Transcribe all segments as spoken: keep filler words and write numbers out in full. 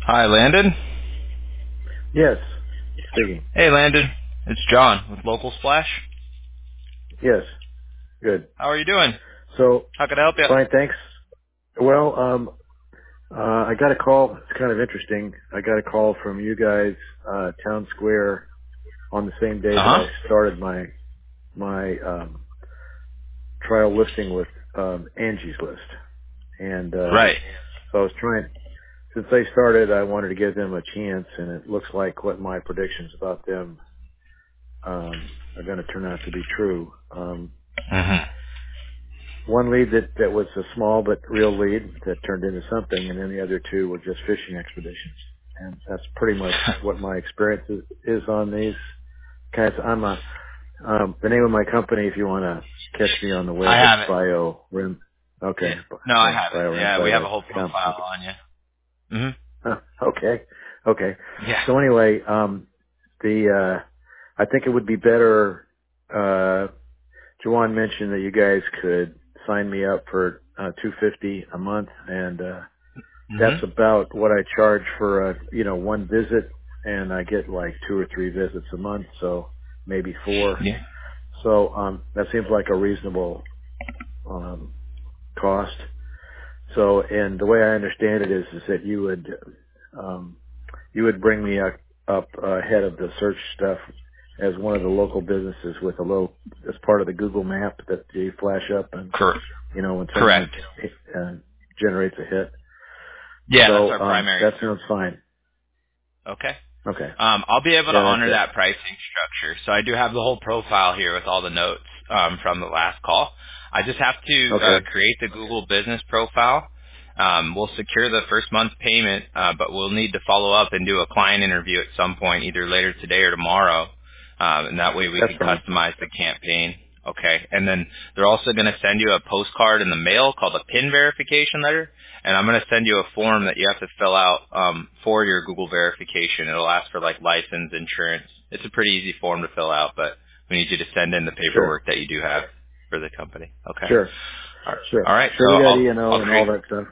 Hi, Landon. Yes. Speaking. Hey, Landon. It's John with Local Splash. Yes. Good. How are you doing? So, How can I help you? fine, thanks. Well, um, uh, I got a call. It's kind of interesting. I got a call from you guys, uh, Town Square on the same day that Uh-huh. I started my, my, um, trial listing with, um, Angie's List. And, uh, Right. so I was trying, since they started, I wanted to give them a chance, and it looks like what my predictions about them, um, are going to turn out to be true. Um, Mm-hmm. One lead that, that was a small but real lead that turned into something, and then the other two were just fishing expeditions. And that's pretty much what my experience is, is on these. Guys, I'm a, um, the name of my company, if you want to catch me on the I web, it's have it. BioRim. Yeah. Okay, No, I yeah, have it. Yeah, we have a whole biorimside dot com. profile Okay. on you. Mm-hmm. Huh, okay, okay. Yeah. So anyway, um, the, uh, I think it would be better, uh, Jawan mentioned that you guys could sign me up for uh, two hundred fifty dollars a month, and uh, that's Mm-hmm. about what I charge for a you know one visit, and I get like two or three visits a month, so maybe four. Yeah. So um, that seems like a reasonable um, cost. So, and the way I understand it is is that you would um, you would bring me up, up ahead of the search stuff as one of the local businesses with a low as part of the Google map that they flash up and Cor- you know, when someone correct. uh, generates a hit. Yeah, that's So our um, primary that service. sounds fine. Okay. Okay. Um, I'll be able to Yeah, that's honor it. that pricing structure. So I do have the whole profile here with all the notes um, from the last call. I just have to uh, Okay. create the Google Business profile. Um, we'll secure the first month payment, uh, but we'll need to follow up and do a client interview at some point, either later today or tomorrow. Um, and that way we That's can fine. customize the campaign. Okay. And then they're also going to send you a postcard in the mail called a PIN verification letter, and I'm going to send you a form that you have to fill out um, for your Google verification. It'll ask for like license, insurance. It's a pretty easy form to fill out, but we need you to send in the Sure. paperwork that you do have for the company. Okay. Sure. All right. Sure. All right. Sure. So We got I'll E and O I'll and create. all that stuff.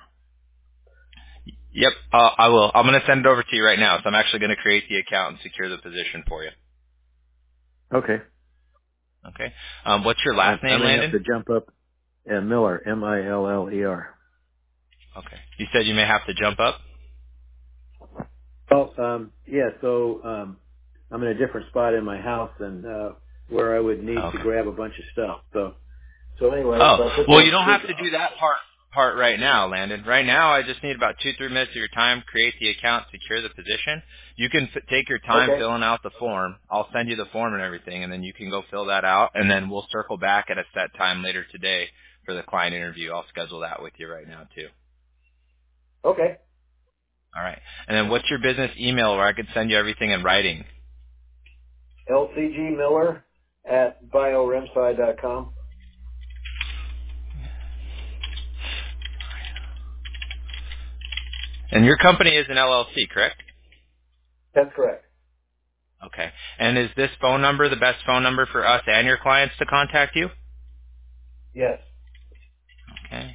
Yep. Uh, I will. I'm going to send it over to you right now. So I'm actually going to create the account and secure the position for you. Okay. Okay. Um, what's your I, last I name, may have Landon? to jump up. Uh, Miller, M I L L E R. Okay. You said you may have to jump up. Oh, um, yeah. So um, I'm in a different spot in my house and uh, where I would need to Okay. grab a bunch of stuff. So so anyway, Oh, so I put you well, on you don't have speaker. to do that part part right now, Landon. Right now, I just need about two, three minutes of your time, create the account, secure the position. You can f- take your time Okay. filling out the form. I'll send you the form and everything, and then you can go fill that out, and then we'll circle back at a set time later today for the client interview. I'll schedule that with you right now, too. Okay. All right. And then what's your business email where I could send you everything in writing? L C G Miller at bioremside dot com. And your company is an L L C, correct? That's correct. Okay. And is this phone number the best phone number for us and your clients to contact you? Yes. Okay.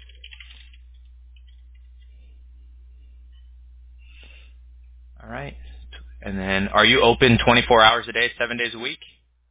All right. And then, are you open twenty-four hours a day, seven days a week?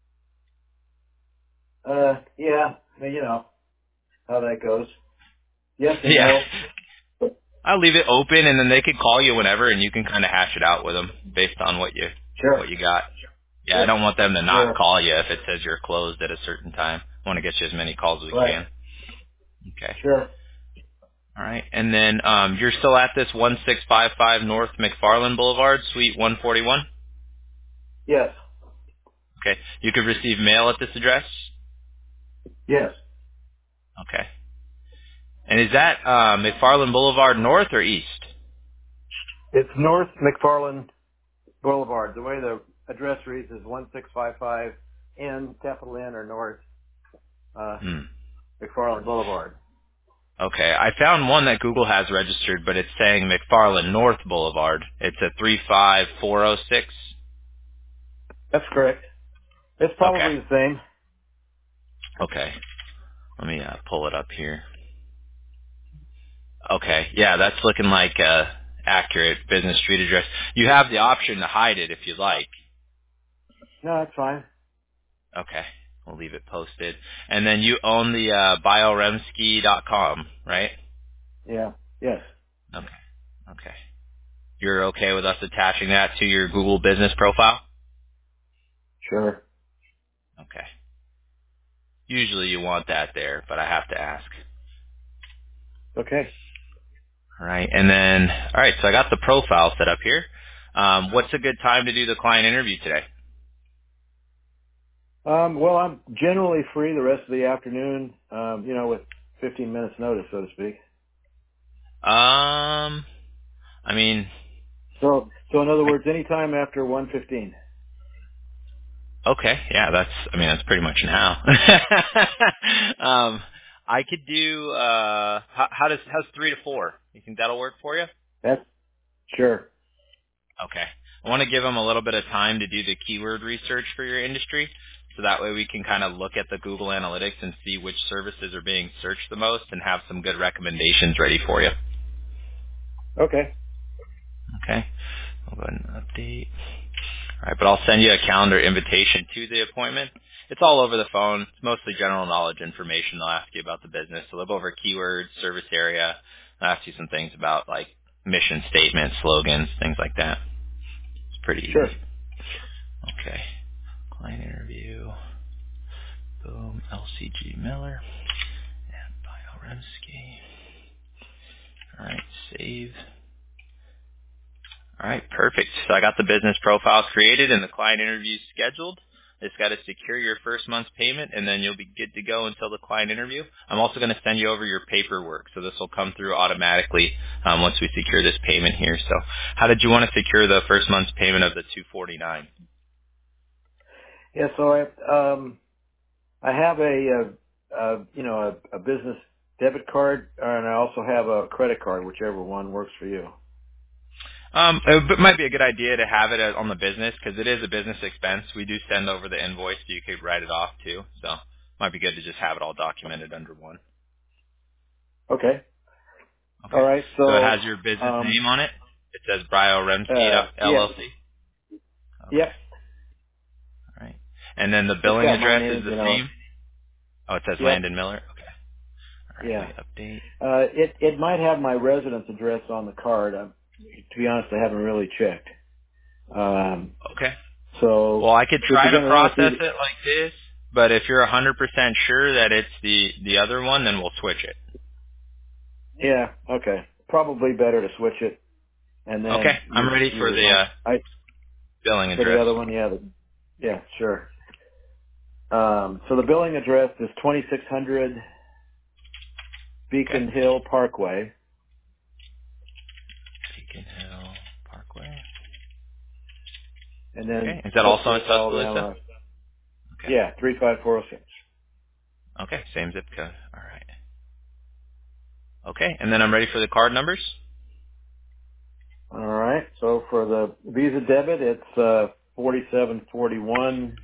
Uh, yeah, well, you know how that goes. Yes and Yeah. no. I'll leave it open, and then they can call you whenever, and you can kind of hash it out with them based on what you Sure, what you got. Yeah, I sure, don't want them to not sure. call you if it says you're closed at a certain time. I want to get you as many calls as we Right, can. Okay. sure. All right. And then um, you're still at this one six five five North McFarland Boulevard, Suite one forty-one? Yes, Okay. You could receive mail at this address? yes. Okay. And is that uh, McFarland Boulevard North or East? It's North McFarland Boulevard. The way the address reads is one six five five N, capital N, or North uh, Hmm. McFarland Boulevard. Okay, I found one that Google has registered, but it's saying McFarland North Boulevard. It's a three five four zero six. That's correct. It's Okay, probably the same. okay. Let me uh, pull it up here. Okay, yeah, that's looking like uh, accurate business street address. You have the option to hide it if you'd like. No, that's fine. Okay. We'll leave it posted. And then you own the uh, bioremski dot com, right? Yeah. Yes. Okay. Okay. You're okay with us attaching that to your Google business profile? Sure. Okay. Usually you want that there, but I have to ask. Okay. All right. And then, all right, so I got the profile set up here. Um, what's a good time to do the client interview today? Um, well, I'm generally free the rest of the afternoon, um, you know, with fifteen minutes notice, so to speak. Um, I mean, So, so in other I, words, anytime after one fifteen. okay, yeah, that's, I mean, that's pretty much now. um, I could do, uh, how, how does, how's three to four? You think that'll work for you? That's sure. Okay. I want to give them a little bit of time to do the keyword research for your industry, so that way we can kind of look at the Google Analytics and see which services are being searched the most and have some good recommendations ready for you. Okay. Okay. I'll go ahead and update. All right, but I'll send you a calendar invitation to the appointment. It's all over the phone. It's mostly general knowledge information. They'll ask you about the business. They'll go over keywords, service area. They'll ask you some things about like mission statements, slogans, things like that. It's pretty easy. Sure. Okay. Client interview. Boom. L C G Miller and Bioremski. All right. Save. All right, perfect. So I got the business profile created and the client interview scheduled. It's got to secure your first month's payment, and then you'll be good to go until the client interview. I'm also going to send you over your paperwork, so this will come through automatically um, once we secure this payment here. So how did you want to secure the first month's payment of the two forty-nine? Yeah. So I, um, I have a, uh, uh, you know, a, a business debit card, and I also have a credit card, whichever one works for you. Um, it might be a good idea to have it on the business because it is a business expense. We do send over the invoice, so you could write it off too. So it might be good to just have it all documented under one. Okay. All Okay. right. So it So, has your business um, name on it. It says Bioremski uh, yeah, L L C. Okay. yep. All right. And then the It's billing got mine address in is it, the you know. same? Oh, it says Yep. Landon Miller? Okay. All right. Let Yeah. me update. Uh, it, it might have my residence address on the card. Um, to be honest, I haven't really checked. Um, Okay. so Well, I could if try you're to going to run it process through, it like this, but if you're one hundred percent sure that it's the, the other one, then we'll switch it. yeah, okay. Probably better to switch it. And Okay. then I'm you, ready for you the might, uh, I, billing for the address. other one, yeah, the, yeah, sure. Um, so the billing address is twenty-six hundred Okay. Beacon Hill Parkway, Beacon Hill Parkway. and Okay. then Is that zip also in code Tuscaloosa? Alabama. Okay. Yeah, three five four zero six. Okay. Same zip code. All right. Okay. And then I'm ready for the card numbers. All right. So for the Visa debit, it's uh, forty-seven forty-one,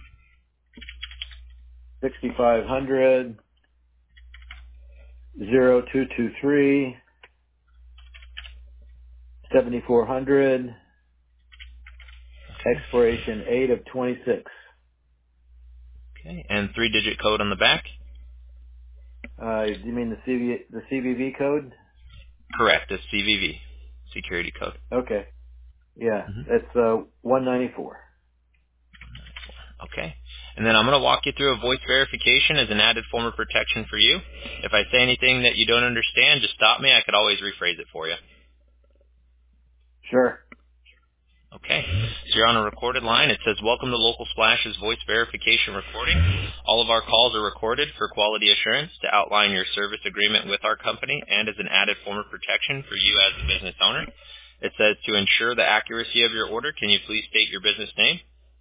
sixty-five hundred, zero two two three, seventy-four hundred, Okay. expiration eight of twenty-six. Okay. And three-digit code on the back. Uh, do you mean the C V, the C V V code? Correct. It's C V V, security code. Okay. Yeah, hmm it's uh, one ninety-four. Okay. And then I'm going to walk you through a voice verification as an added form of protection for you. If I say anything that you don't understand, just stop me. I could always rephrase it for you. Sure. Okay. So you're on a recorded line. It says, welcome to Local Splash's voice verification recording. All of our calls are recorded for quality assurance to outline your service agreement with our company and as an added form of protection for you as the business owner. It says to ensure the accuracy of your order, can you please state your business name?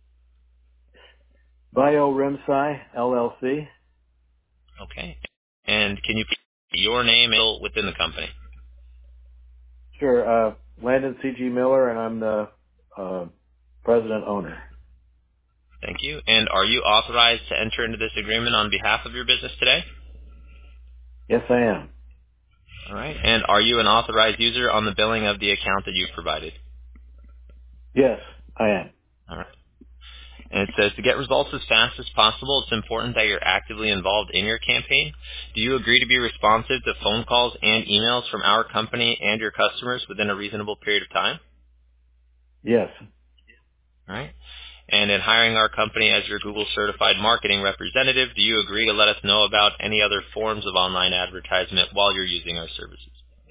BioRemSci, L L C. Okay. And can you put your name within the company? Sure. Uh, Landon C G Miller, and I'm the uh, president owner. Thank you. And are you authorized to enter into this agreement on behalf of your business today? Yes, I am. All right. And are you an authorized user on the billing of the account that you provided? Yes, I am. All right. And it says, to get results as fast as possible, it's important that you're actively involved in your campaign. Do you agree to be responsive to phone calls and emails from our company and your customers within a reasonable period of time? Yes. All right. And in hiring our company as your Google certified marketing representative, do you agree to let us know about any other forms of online advertisement while you're using our services?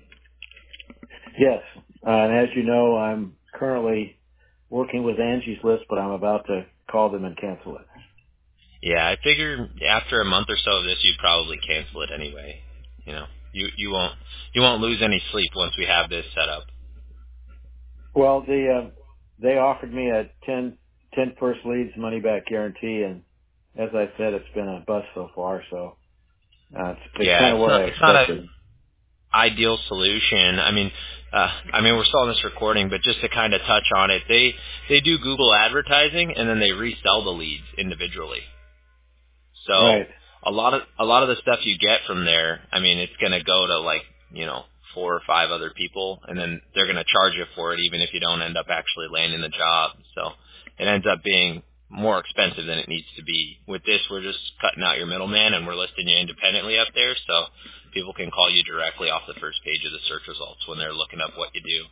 Yes. Uh, and as you know, I'm currently working with Angie's List, but I'm about to call them and cancel it. Yeah, I figure after a month or so of this, you'd probably cancel it anyway. You know, you you won't you won't lose any sleep once we have this set up. Well, the uh, they offered me a ten, ten first leads money back guarantee, and as I said, it's been a bust so far. So uh, it's, it's Yeah, kind of it's what I not it's not a expected. ideal solution. I mean, uh, I mean we're still on this recording, but just to kind of touch on it, they they do Google advertising and then they resell the leads individually. So Right. a lot of a lot of the stuff you get from there, I mean, it's going to go to like you know four or five other people, and then they're going to charge you for it, even if you don't end up actually landing the job. So it ends up being more expensive than it needs to be. With this, we're just cutting out your middleman, and we're listing you independently up there, so people can call you directly off the first page of the search results when they're looking up what you do.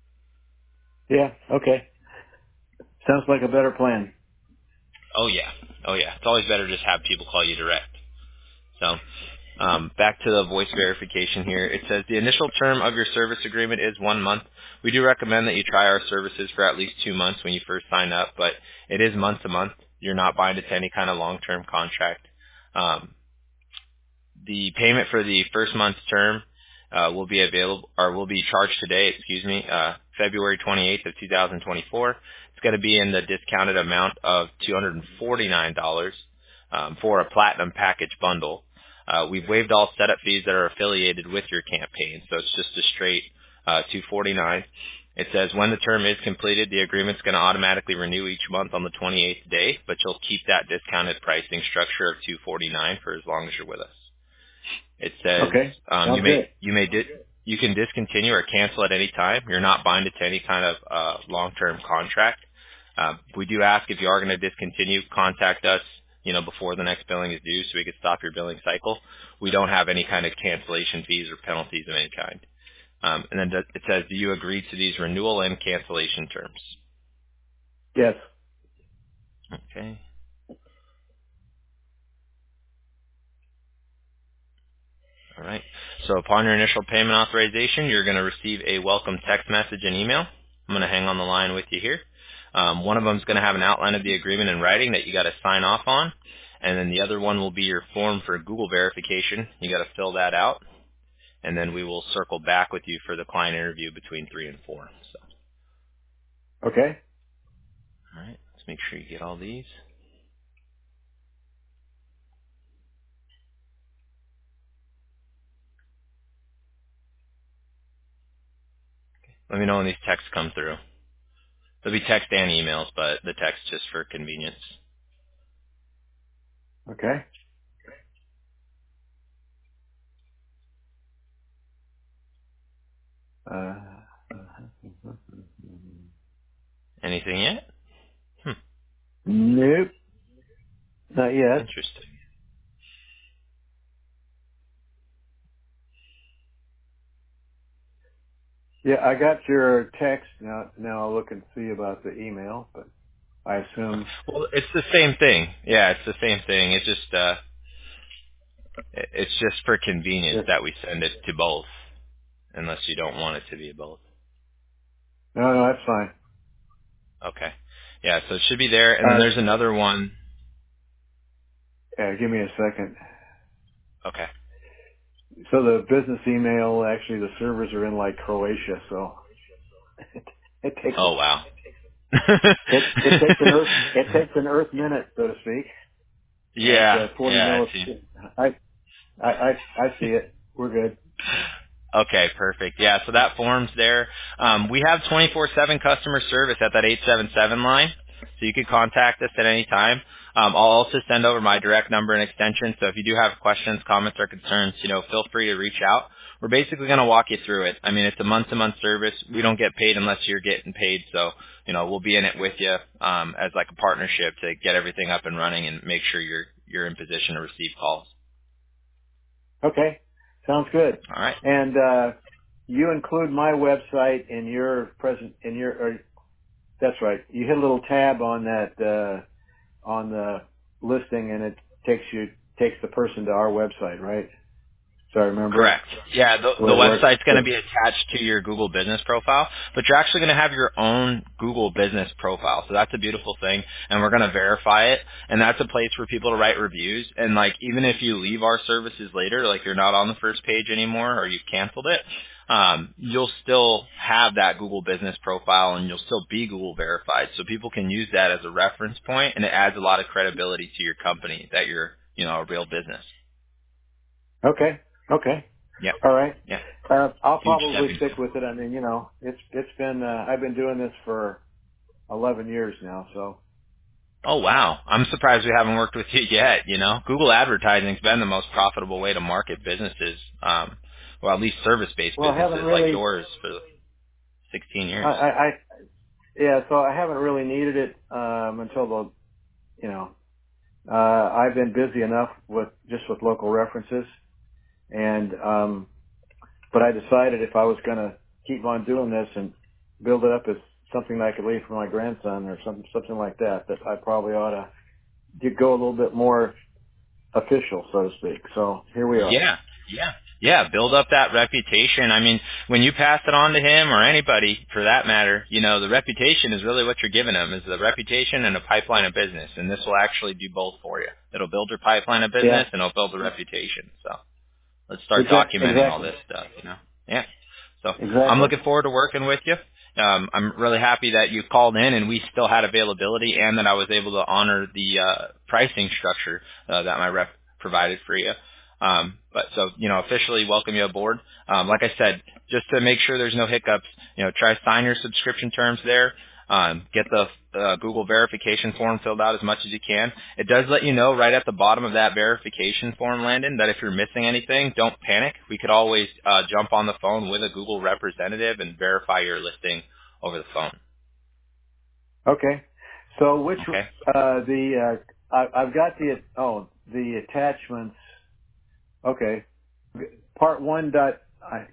Yeah. Okay. Sounds like a better plan. Oh yeah, oh yeah. It's always better to just have people call you direct. So um, back to the voice verification here. It says the initial term of your service agreement is one month. We do recommend that you try our services for at least two months when you first sign up, but it is month to month. You're not binded to any kind of long-term contract. Um, the payment for the first month's term uh, will be available or will be charged today. Excuse me, uh, February twenty-eighth of two thousand twenty-four. It's going to be in the discounted amount of two hundred forty-nine dollars um, for a platinum package bundle. Uh, we've waived all setup fees that are affiliated with your campaign, so it's just a straight uh, two hundred forty-nine dollars. It says when the term is completed, the agreement's going to automatically renew each month on the twenty-eighth day, but you'll keep that discounted pricing structure of two hundred forty-nine dollars for as long as you're with us. It says Okay. um, you Sounds may good. you may di- you can discontinue or cancel at any time. You're not binded to any kind of uh, long-term contract. Uh, we do ask if you are going to discontinue, contact us, you know, before the next billing is due, so we can stop your billing cycle. We don't have any kind of cancellation fees or penalties of any kind. Um, and then it says, do you agree to these renewal and cancellation terms? Yes. Okay. All right. So upon your initial payment authorization, you're going to receive a welcome text message and email. I'm going to hang on the line with you here. Um, one of them is going to have an outline of the agreement in writing that you got to sign off on, and then the other one will be your form for Google verification. You got to fill that out, and then we will circle back with you for the client interview between three and four. So, Okay. all right. Let's make sure you get all these. Let me know when these texts come through. There'll be text and emails, but the text just for convenience. Okay. Uh, Anything yet? Hmm. nope. Not yet. Interesting. Yeah, I got your text. Now, now I'll look and see about the email, but I assume. Well, it's the same thing. Yeah, it's the same thing. It's just uh, it- it's just for convenience Yes. that we send it to both, unless you don't want it to be both. No, no, that's fine. Okay. Yeah, so it should be there, and then Uh, there's another one. yeah, give me a second. Okay. So the business email, actually, the servers are in like Croatia, so it, it takes Oh wow. it it takes an earth it takes an earth minute, so to speak, at yeah, uh, forty yeah, I millis. see. I I I I see it. We're good. Okay, perfect. Yeah, so that form's there. Um, we have twenty-four seven customer service at that eight seven seven line, so you can contact us at any time. Um, I'll also send over my direct number and extension, so if you do have questions, comments, or concerns, you know, feel free to reach out. we're basically going to walk you through it. I mean, it's a month-to-month service. We don't get paid unless you're getting paid. So, you know, we'll be in it with you um, as like a partnership to get everything up and running and make sure you're you're in position to receive calls. Okay. Sounds good. All right. And uh, you include my website in your present in your. Or, that's right. You hit a little tab on that uh, on the listing, and it takes you takes the person to our website, right? So I remember Correct. Yeah, the, the the way it works. website's going to be attached to your Google Business profile, but you're actually going to have your own Google Business profile. So that's a beautiful thing, and we're going to verify it, and that's a place for people to write reviews. And like, even if you leave our services later, like you're not on the first page anymore or you've canceled it, um, you'll still have that Google Business profile, and you'll still be Google verified. So people can use that as a reference point, and it adds a lot of credibility to your company that you're, you know, a real business. Okay. Okay. Yep. All right. Yeah. Uh, I'll Huge probably stepping stick stone. with it. I mean, you know, it's it's been uh, I've been doing this for eleven years now, so. Oh wow, I'm surprised we haven't worked with you yet. You know, Google advertising's been the most profitable way to market businesses, um, well, at least service-based Well, I haven't businesses like really. yours for sixteen I, years. I, I yeah. So I haven't really needed it um, until the, you know, uh, I've been busy enough with just with local references, and um, but I decided if I was going to keep on doing this and build it up as something that I could leave for my grandson or something something like that, that I probably ought to get, go a little bit more official, so to speak. So here we are. Yeah, yeah, yeah. Build up that reputation. I mean, when you pass it on to him or anybody for that matter, you know, the reputation is really what you're giving them, is the reputation and a pipeline of business. And this will actually do both for you. It'll build your pipeline of Yeah. business and it'll build the reputation. So let's start Exactly. documenting all Exactly. this stuff, you know. Yeah. So I'm Exactly. looking forward to working with you. Um, I'm really happy that you called in and we still had availability, and that I was able to honor the uh, pricing structure uh, that my rep provided for you. Um, but so, you know, officially welcome you aboard. Um, like I said, just to make sure there's no hiccups, you know, try to sign your subscription terms there. Um, get the uh, Google verification form filled out as much as you can. It does let you know right at the bottom of that verification form, Landon, that if you're missing anything, don't panic. We could always uh, jump on the phone with a Google representative and verify your listing over the phone. Okay. So which Okay? uh, the uh, I, I've got the oh the attachments. Okay. Part one dot. I,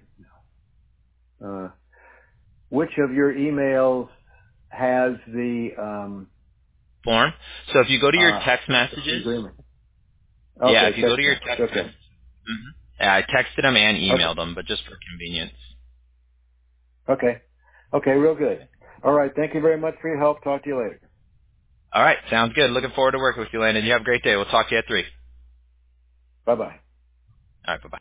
uh, which of your emails has the um, Form. So if you go to your uh, text the messages, agreement? yeah, Okay, if you go to text your message. text Okay. messages, hmm yeah, I texted them and Okay. emailed them, but just for convenience. Okay. Okay. Real good. All right. Thank you very much for your help. Talk to you later. All right, sounds good. Looking forward to working with you, Landon. You have a great day. We'll talk to you at three. Bye bye. All right, bye-bye.